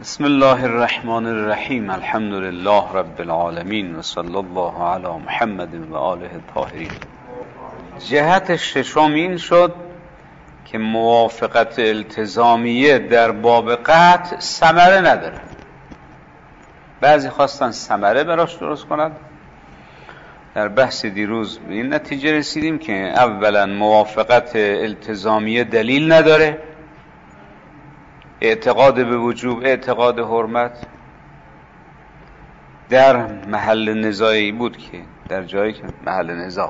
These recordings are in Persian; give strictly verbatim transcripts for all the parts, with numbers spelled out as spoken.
بسم الله الرحمن الرحیم. الحمد لله رب العالمین و صلی الله علی محمد و آله الطاهرین. جهت ششم این شد که موافقت التزامیه در باب قطع ثمره نداره. بعضی خواستن ثمره براش درست کنند. در بحث دیروز به این نتیجه رسیدیم که اولا موافقت التزامیه دلیل نداره، اعتقاد به وجوب، اعتقاد حرمت در محل نزاعی بود که در جایی که محل نزاع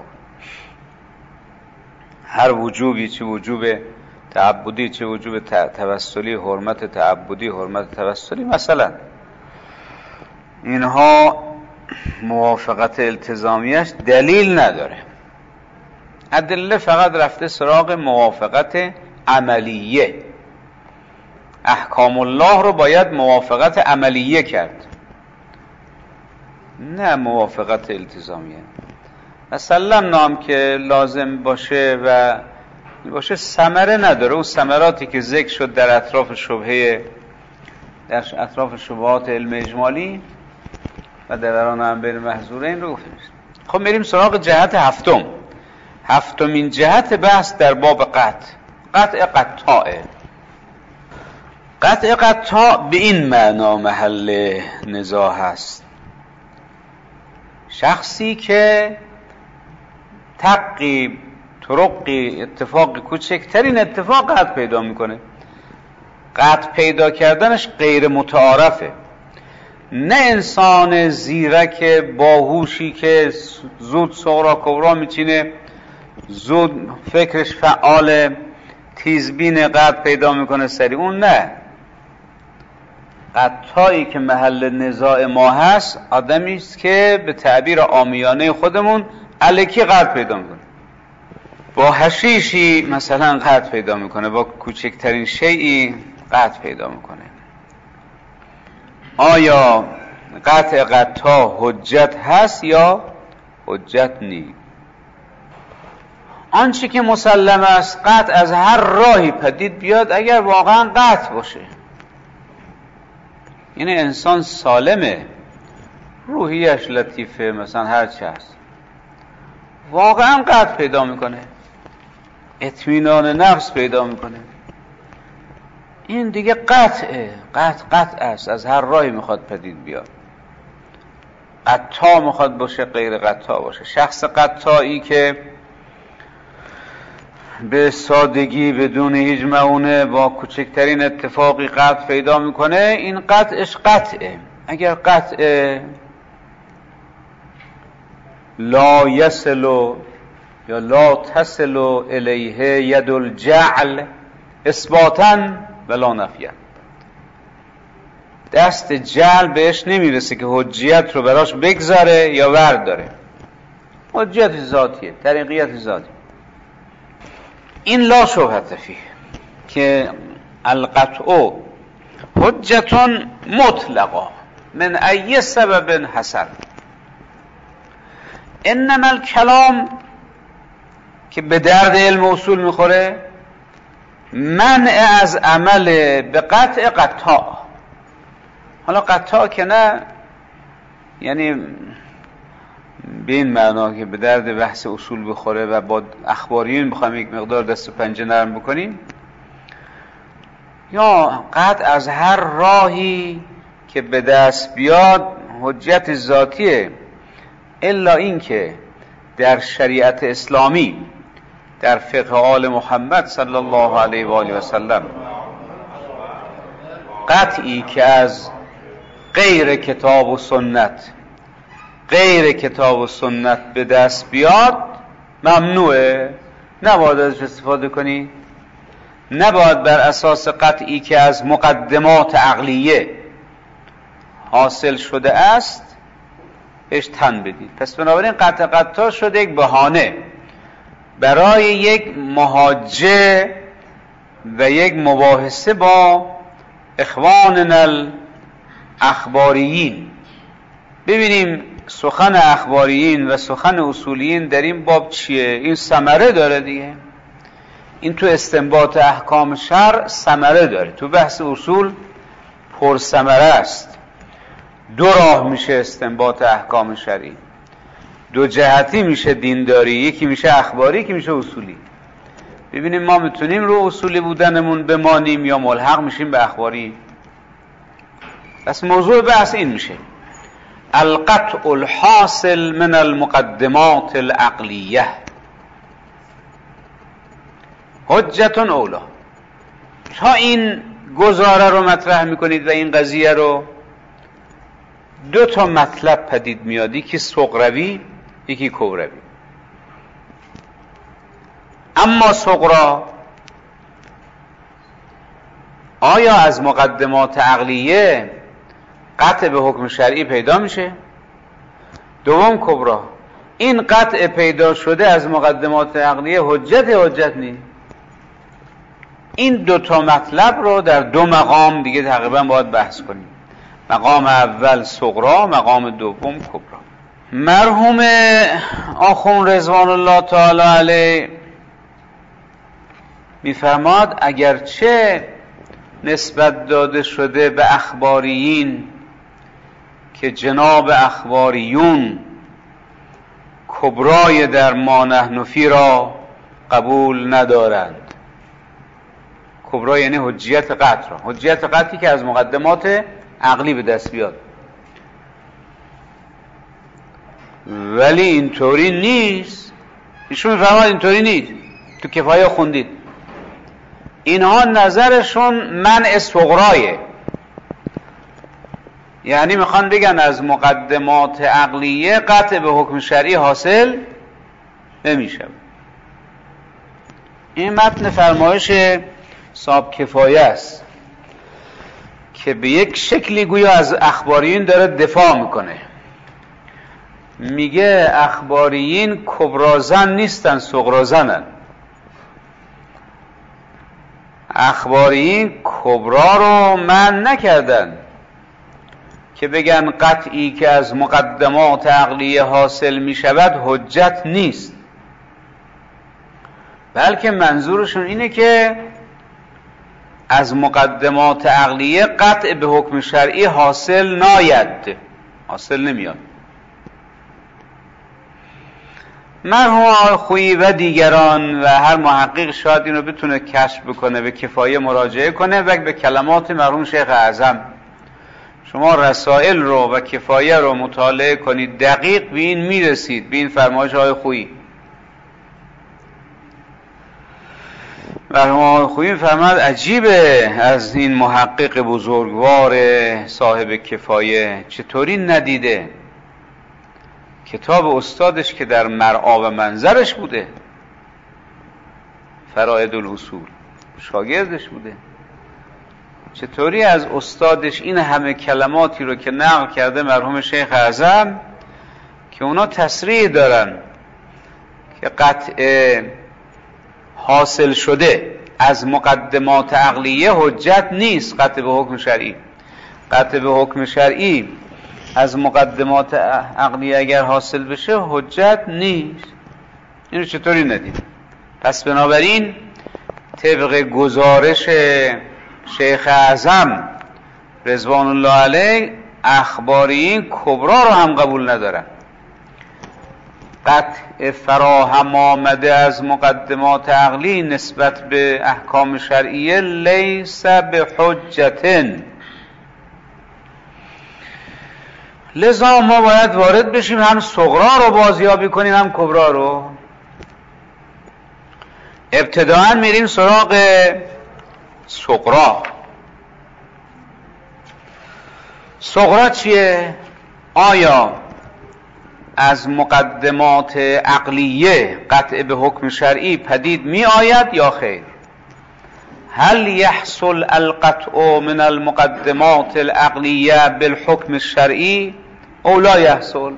هر وجوبی، چه وجوب تعبدی چه وجوب توسلی، حرمت تعبدی حرمت توسلی مثلا، اینها موافقت التزامیش دلیل نداره. ادله فقط رفته سراغ موافقت عملیه. احکام الله رو باید موافقت عملیه کرد، نه موافقت التزامیه. مثلا نام که لازم باشه و باشه ثمره نداره. اون ثمراتی که ذکر شد در اطراف شبهه در اطراف شبهات علم اجمالی و دوران هم بین محظورین رو گفتیم. خب میریم سراغ جهت هفتم. هفتمین جهت بحث در باب قطع قطع قطاعه. قطع قطاع به این معنا محل نزاع هست. شخصی که تقی طرقی اتفاق کوچکترین اتفاق قطع پیدا میکنه، قطع پیدا کردنش غیر متعارفه. نه انسان زیرک باهوشی که زود صغرا کبرا میچینه، زود فکرش فعال، تیزبین قطع پیدا میکنه سریع. اون نه. قطعی که محل نزاع ما هست آدمی است که به تعبیر عامیانه خودمون الکی قطع پیدا میکنه. با حشیشی مثلا قطع پیدا میکنه، با کوچکترین شیئی قطع پیدا میکنه. آیا قطع قطع حجت هست یا حجت نی؟ آنچه که مسلم است قطع از هر راهی پدید بیاد اگر واقعا قطع باشه، یعنی انسان سالمه، روحیش لطیفه، مثلا هر چه هست، واقعا قطع پیدا میکنه، اطمینان نفس پیدا میکنه، این دیگه قطعه. قطع قطع است، از هر راهی میخواد پدید بیاد. قطع میخواد باشه، غیر قطع باشه. شخص قطعی که به سادگی بدون هیچ معونه با کوچکترین اتفاقی قطع پیدا میکنه، این قطعش قطعه. اگر قطع لا یصل یا لا تصل الیه ید الجعل اثباتا ولا نفیا، دست جعل بهش نمیرسه که حجیت رو براش بگذاره یا ورد داره. حجیت ذاتیه، طریقیت ذاتی. این لا شبهة فیه که القطع حجتون مطلقا من ای سبب حسن. انما الکلام که به درد علم اصول میخوره منع از عمل به قطع قطع. حالا قطع که نه، یعنی به این معنا که به درد بحث اصول بخوره و با اخباریون بخوایم یک مقدار دست و پنجه نرم بکنیم، یا قطع از هر راهی که به دست بیاد حجت ذاتیه، الا این که در شریعت اسلامی، در فقه آل محمد صلی الله علیه و آله و سلم، قطعی که از غیر کتاب و سنت غیر کتاب و سنت به دست بیاد ممنوعه، نباید ازش استفاده کنی. نباید بر اساس قطعی که از مقدمات عقلیه حاصل شده است بهش تن بدید. پس بنابراین قطع قطع شده یک بهانه برای یک محاجه و یک مباحثه با اخواننا الاخباریین. ببینیم سخن اخباریین و سخن اصولیین در این باب چیه؟ این ثمره داره دیگه. این تو استنباط احکام شرع ثمره داره. تو بحث اصول پرثمره است. دو راه میشه استنباط احکام شرعی، دو جهتی میشه دینداری، یکی میشه اخباری، یکی میشه اصولی. ببینیم ما میتونیم رو اصولی بودنمون بمانیم یا ملحق میشیم به اخباری. پس موضوع بحث این میشه: القطع الحاصل من المقدمات العقلیه حجت اولا. تا این گزاره رو مطرح میکنید و این قضیه رو، دو تا مطلب پدید میاد، یکی صغروی یکی کبروی. اما صغرا آیا از مقدمات عقلیه قطع به حکم شرعی پیدا میشه؟ دوم کبرا، این قطع پیدا شده از مقدمات عقلیه حجت حجت نیست. این دو تا مطلب رو در دو مقام دیگه تقریبا باید بحث کنیم. مقام اول صغرا، مقام دوم کبرا. مرحوم آخوند رضوان الله تعالی علیه میفرماد اگرچه نسبت داده شده به اخباریین که جناب اخباریون کبرای در ما نحن فی را قبول ندارند. کبرا یعنی حجیت قطع را، حجیت قطعی که از مقدمات عقلی به دست بیاد. ولی اینطوری نیست. ایشون میفرماد اینطوری نیست. تو کفایه خوندید اینها نظرشون منع صغرایه، یعنی میخوان بگن از مقدمات عقلیه قطع به حکم شرعی حاصل نمیشه. این متن فرمایش صاحب کفایه است که به یک شکلی گویا از اخباریین داره دفاع میکنه. میگه اخباریین کبرازن نیستن، صغرازنن. اخباریین کبرا رو منع نکردن که بگن قطعی که از مقدمات عقلیه حاصل می شود حجت نیست، بلکه منظورشون اینه که از مقدمات عقلیه قطع به حکم شرعی حاصل ناید، حاصل نمیاد. مرحوم آقای خویی و دیگران و هر محقق شاید این رو بتونه کشف بکنه، به کفایه مراجعه کنه و به کلمات مرحوم شیخ اعظم. شما رسائل رو و کفایه رو مطالعه کنید، دقیق به این میرسید، به این فرمایش آقای خویی. مرحوم آقای خویی فرماد عجیبه از این محقق بزرگوار صاحب کفایه چطوری ندیده کتاب استادش که در مرعا و منظرش بوده، فرائد الاصول، شاگردش بوده، چطوری از استادش این همه کلماتی رو که نقل کرده مرحوم شیخ اعظم که اونا تصریح دارن که قطع حاصل شده از مقدمات عقلیه حجت نیست، قطع به حکم شرعی. قطع به حکم شرعی از مقدمات عقلیه اگر حاصل بشه حجت نیست. اینو چطوری ندید؟ پس بنابراین طبق گزارش شیخ اعظم رضوان الله علیه اخباریین کبرا رو هم قبول ندارن. قطع فراهم آمده از مقدمات عقلی نسبت به احکام شرعیه لیس به حجتن. لذا ما باید وارد بشیم، هم صغرا رو بازیابی کنیم هم کبرا رو. ابتداءً میریم سراغ صغرا. صغرا چیه؟ آیا از مقدمات عقلیه قطع به حکم شرعی پدید می آید یا خیر؟ هل يحصل القطع من المقدمات العقلیه بالحکم الشرعی او لا يحصل؟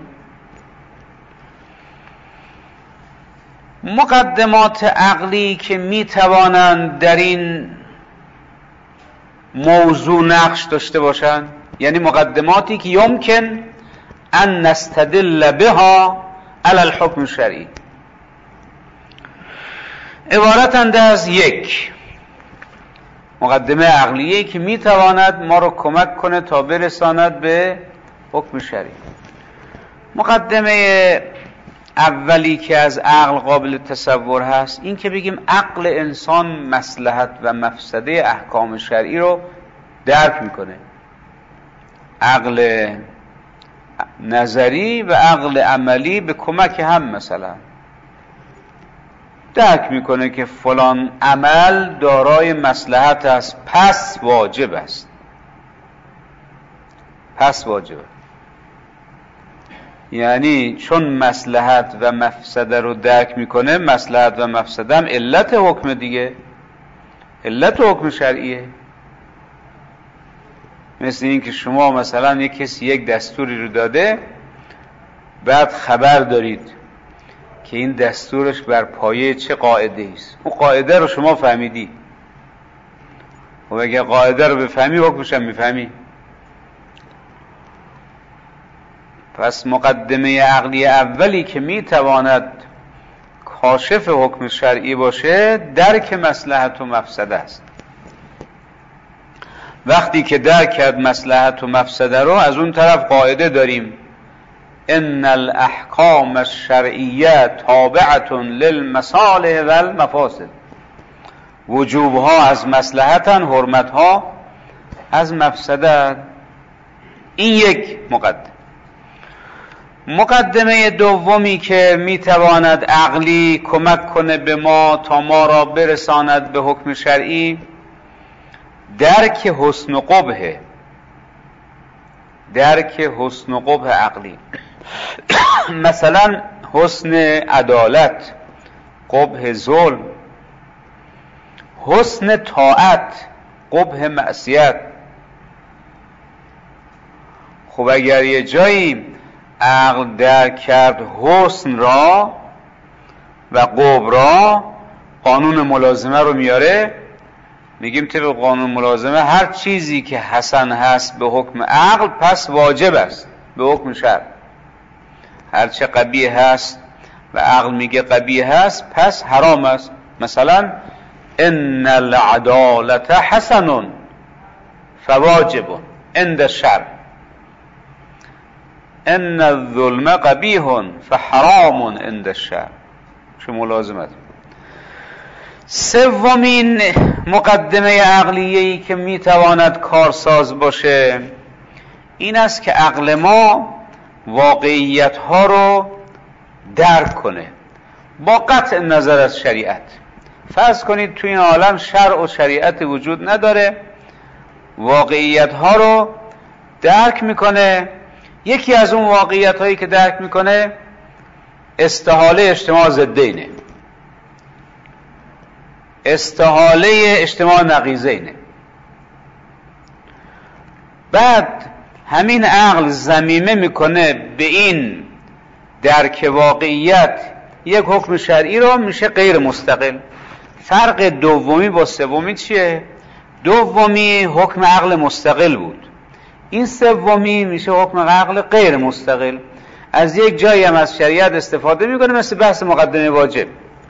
مقدمات عقلی که می توانند در این موضوع نقش داشته باشند، یعنی مقدماتی که یمکن ان نستدل بها علی الحکم الشرعی، عبارتند از یک، مقدمه عقلیه‌ای که میتواند ما رو کمک کنه تا برساند به حکم شرعی. مقدمه اولی که از عقل قابل تصور هست این که بگیم عقل انسان مصلحت و مفسده احکام شرعی رو درک میکنه. عقل نظری و عقل عملی به کمک هم مثلا درک میکنه که فلان عمل دارای مصلحت است، پس واجب است، پس واجبه. یعنی چون مصلحت و مفسده رو درک میکنه، مصلحت و مفسده هم علت حکم دیگه، علت حکم شرعیه. مثل این که شما مثلا یک کسی یک دستوری رو داده، بعد خبر دارید که این دستورش بر پایه چه قاعده است. اون قاعده رو شما فهمیدی، و اگه قاعده رو بفهمی حکمش هم میفهمی. پس مقدمه عقلی اولی که میتواند کاشف حکم شرعی باشه درک مصلحت و مفسده است. وقتی که درک کرد مصلحت و مفسده رو، از اون طرف قاعده داریم ان الاحکام الشرعیه تابعه للمصالح و المفاسد. وجوبها از مصلحتن، حرمتها از مفسدن. این یک مقدمه. مقدمه دومی که میتواند عقلی کمک کنه به ما تا ما را برساند به حکم شرعی، درک حسن و قبح، درک حسن و قبح عقلی. مثلا حسن عدالت، قبح ظلم، حسن طاعت، قبح معصیت. خب اگر یه جایی عقل درک کرد حسن را و قبح را، قانون ملازمه رو میاره، میگیم طبق قانون ملازمه هر چیزی که حسن هست به حکم عقل پس واجب است به حکم شرع. هر چه قبیح هست و عقل میگه قبیح هست پس حرام است. مثلا ان العدالت حسن فواجب عند الشرع، ان الظلم قبیح فحرام عند الشرع. چه ملازمت. سومین مقدمه عقلیه‌ای که میتواند کارساز باشه این است که عقل ما واقعیت‌ها رو درک کنه با قطع نظر از شریعت. فرض کنید تو این عالم شرع و شریعت وجود نداره، واقعیت‌ها رو درک میکنه. یکی از اون واقعیت‌هایی که درک میکنه استحاله اجتماع ضدینه، استحاله اجتماع نقیضینه. بعد همین عقل ضمیمه میکنه به این درک واقعیت یک حکم شرعی رو، میشه غیر مستقل. فرق دومی با سومی چیه؟ دومی حکم عقل مستقل بود، این سومی میشه حکم عقل غیر مستقل. از یک جایی هم از شریعت استفاده میکنه، مثل بحث مقدمه واجب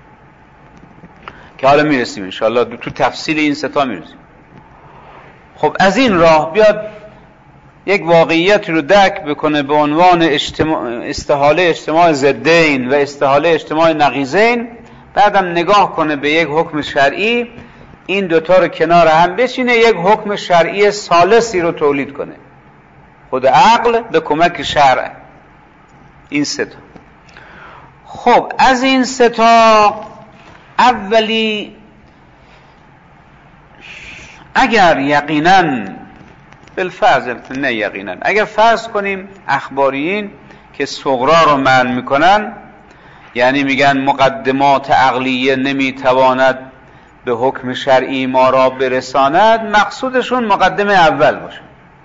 که حالا میرسیم انشاءالله تو تفصیل این ستا میرسیم. خب از این راه بیاد یک واقعیت رو درک بکنه به عنوان اجتماع، استحاله اجتماع ضدین و استحاله اجتماع نقیضین، بعدم نگاه کنه به یک حکم شرعی، این دوتا رو کنار هم بچینه، یک حکم شرعی ثالثی رو تولید کنه، خود عقل به کمک شرع. این ستا. خب از این ستا اولی اگر یقینا بالفرض، نه یقینا، اگر فرض کنیم اخباریین که صغرا رو منع میکنن، یعنی میگن مقدمات عقلیه نمیتواند به حکم شرعی ما را برساند، مقصودشون مقدمه اول باشه.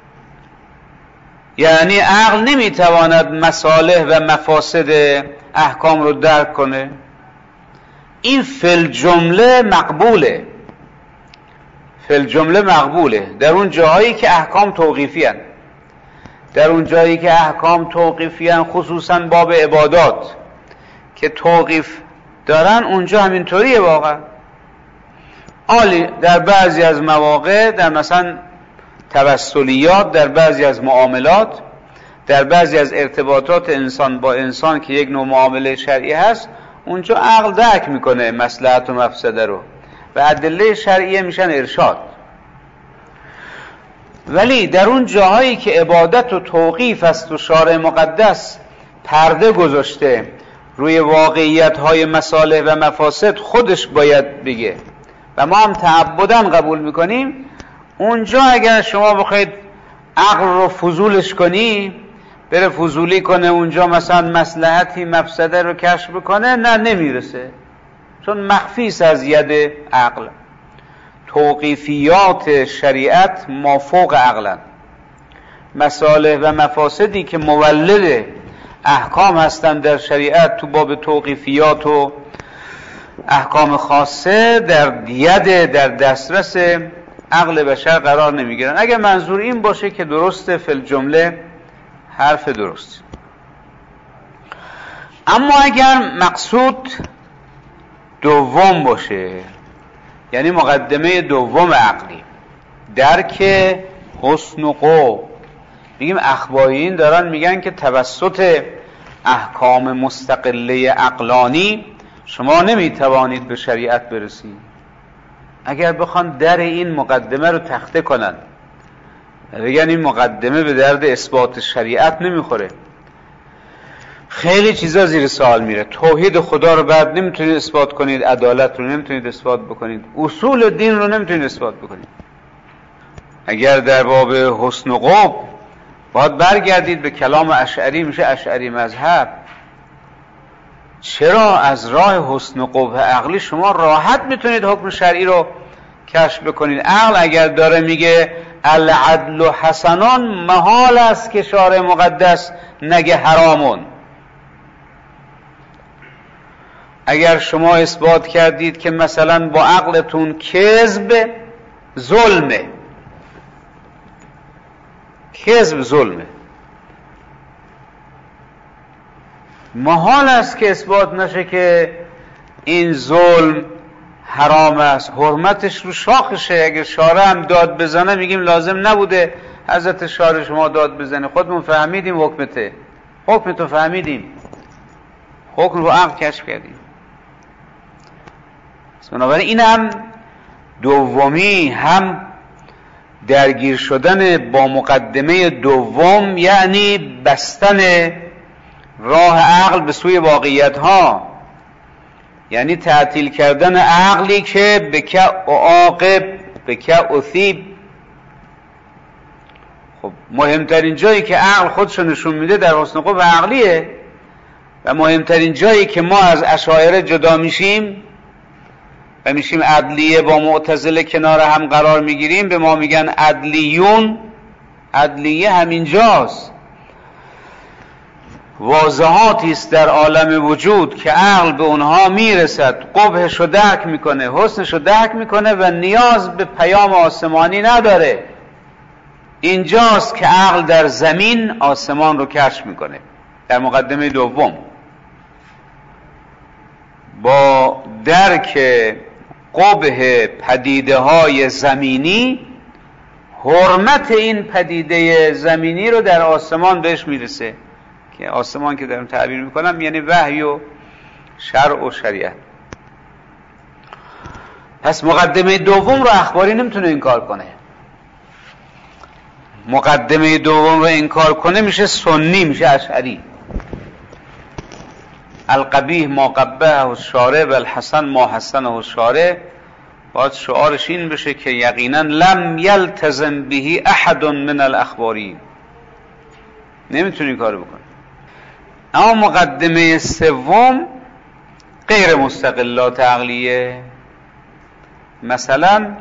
یعنی عقل نمیتواند مصالح و مفاسد احکام رو درک کنه. این فل جمله مقبوله، فل جمله مقبوله در اون جاهایی که احکام توقیفی هن. در اون جایی که احکام توقیفی هن، خصوصا باب عبادات که توقیف دارن، اونجا همینطوریه واقعا. عالی در بعضی از مواقع، در مثلا توسلیات، در بعضی از معاملات، در بعضی از ارتباطات انسان با انسان که یک نوع معامله شرعی هست، اونجا عقل درک میکنه مصلحت و مفسده رو و ادله شرعیه میشن ارشاد. ولی در اون جاهایی که عبادت و توقیف است و شارع مقدس پرده گذاشته روی واقعیت‌های مصالح و مفاسد خودش باید بگه و ما هم تعبداً قبول میکنیم، اونجا اگر شما بخواید عقل رو فضولش کنی، بره فضولی کنه اونجا مثلا مصلحتی مفسده رو کشف بکنه، نه نمیرسه، چون مخفیس از ید عقل. توقیفیات شریعت مافوق عقلن. مصالح و مفاسدی که مولد احکام هستند در شریعت تو باب توقیفیات و احکام خاصه در ید، در دسترس عقل بشر قرار نمیگیرن. اگر منظور این باشه که درسته، فی الجمله حرف درست. اما اگر مقصود دوم باشه، یعنی مقدمه دوم عقلی، درک حسن و قبح، میگیم اخبارین دارن میگن که توسط احکام مستقله عقلانی شما نمیتوانید به شریعت برسید. اگر بخوان در این مقدمه رو تخته کنن، بگن این مقدمه به درد اثبات شریعت نمیخوره، خیلی چیزا زیر سوال میره. توحید خدا رو بعد نمیتونید اثبات کنید، عدالت رو نمیتونید اثبات بکنید، اصول دین رو نمیتونید اثبات بکنید. اگر در باب حسن و قبح باید برگردید به کلام اشعری، میشه اشعری مذهب. چرا از راه حسن و قبح عقلی شما راحت میتونید حکم شرعی رو کشف بکنید. عقل اگر داره میگه العدل و حسنان، محال است که شارع مقدس نگه حرامون. اگر شما اثبات کردید که مثلا با عقلتون کذب ظلمه، کذب ظلمه، محال است که اثبات نشه که این ظلم حرام است، حرمتش رو شاخشه. اگر شارع هم داد بزنه میگیم لازم نبوده حضرت شارع شما داد بزنه، خودمون فهمیدیم حکمته، حکمتو فهمیدیم، حکم رو عقل کشف کردیم. بنابراین این هم دومی، هم درگیر شدن با مقدمه دوم، یعنی بستن راه عقل به سوی واقعیت ها، یعنی تعطیل کردن عقلی که بک عاقب بک اثیب. خب مهمترین جایی که عقل خودشو نشون میده در حسن قبح عقلیه و مهمترین جایی که ما از اشاعره جدا میشیم و میشیم عدلیه، با معتزله کنار هم قرار میگیریم، به ما میگن عدلیون. عدلیه همینجاست. واضحاتی است در عالم وجود که عقل به اونها میرسد، قبحش رو درک میکنه، حسنش رو درک میکنه و نیاز به پیام آسمانی نداره. اینجاست که عقل در زمین آسمان رو کشف میکنه. در مقدمه دوم با درک قبح پدیده های زمینی، حرمت این پدیده زمینی رو در آسمان بهش میرسه، که آسمان که دارم تعبیر میکنم یعنی وحی و شرع و شریعت. پس مقدمه دوم رو اخباری نمیتونه انکار کنه. مقدمه دوم رو انکار کنه میشه سنی، میشه اشعری. القبیح ما قبحه الشارع و الحسن ما حسنه الشارع. باید شعارش این بشه که یقینا لم یلتزم به احد من الاخباری، نمیتونی کارو بکنه. اما مقدمه سوم غیر مستقلات عقلیه. مثلا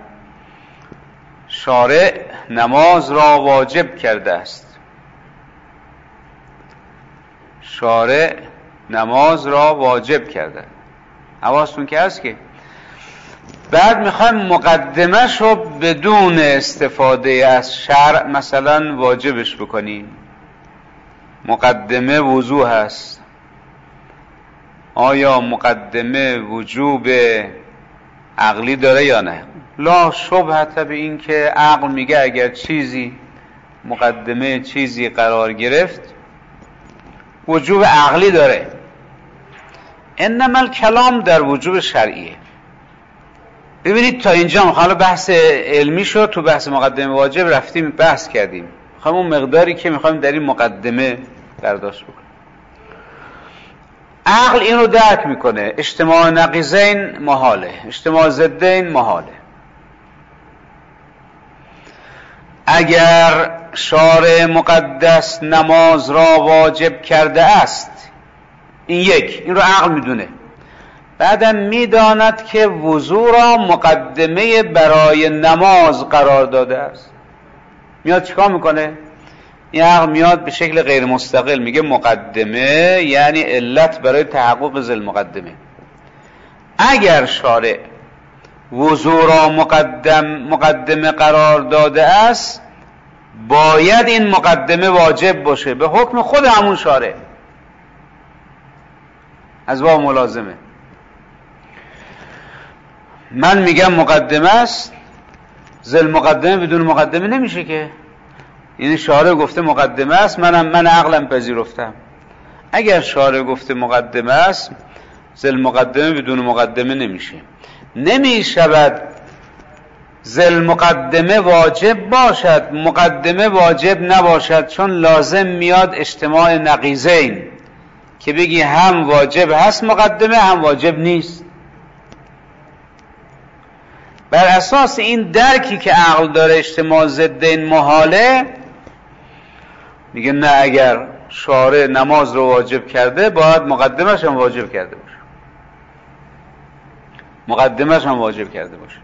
شارع نماز را واجب کرده است، شارع نماز را واجب کرده، حواستون که هست که بعد میخوایم مقدمش رو بدون استفاده از شرع مثلا واجبش بکنیم. مقدمه وضو هست، آیا مقدمه وجوب عقلی داره یا نه؟ لا شبهت به این که عقل میگه اگر چیزی مقدمه چیزی قرار گرفت وجوب عقلی داره. انما الکلام در وجوب شرعیه. ببینید تا اینجا حالا بحث علمی شد، تو بحث مقدمه واجب رفتیم بحث کردیم، میخوام اون مقداری که میخوایم در این مقدمه برداشت بکنیم. عقل این رو درک میکنه اجتماع نقیضین محاله، اجتماع ضدین محاله. اگر شارع مقدس نماز را واجب کرده است، این یک، این رو عقل میدونه. بعدم میداند که وضو را مقدمه برای نماز قرار داده است. میاد چیکار میکنه؟ این عقل میاد به شکل غیر مستقل میگه مقدمه یعنی علت برای تحقق ذل مقدمه. اگر شارع وضو را مقدم مقدمه قرار داده است باید این مقدمه واجب باشه به حکم خود همون شارع، از باب ملازمه. من میگم مقدمه است، ذل مقدمه بدون مقدمه نمیشه که. یعنی شارع گفته مقدمه است، منم من عقلم پذیرفتم. اگر شارع گفته مقدمه است ذل مقدمه بدون مقدمه نمیشه. نمیشود ذل مقدمه واجب باشد مقدمه واجب نباشد، چون لازم میاد اجتماع نقیضین که بگی هم واجب هست مقدمه هم واجب نیست. بر اساس این درکی که عقل داره اجتماع ضدین محاله، میگه نه، اگر شارع نماز رو واجب کرده باید مقدمش هم واجب کرده باشه، مقدمش هم واجب کرده باشه.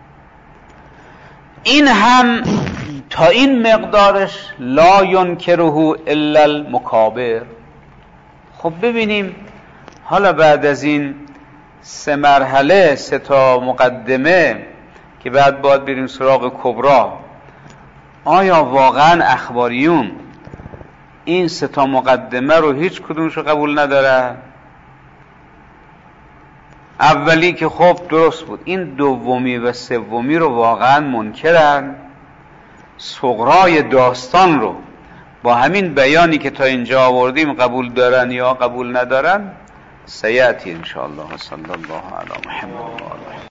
این هم تا این مقدارش لا ینکره الا المکابر. خب ببینیم حالا بعد از این سه مرحله، سه تا مقدمه که بعد باید بریم سراغ کبرا، آیا واقعا اخباریون این سه تا مقدمه رو هیچ کدومشو قبول نداره؟ اولی که خب درست بود، این دومی و سومی رو واقعا منکرن. صغرای داستان رو با همین بیانی که تا اینجا آوردیم قبول دارن یا قبول ندارن؟ سیأتی ان شاء الله. صلی الله علی محمد و آله.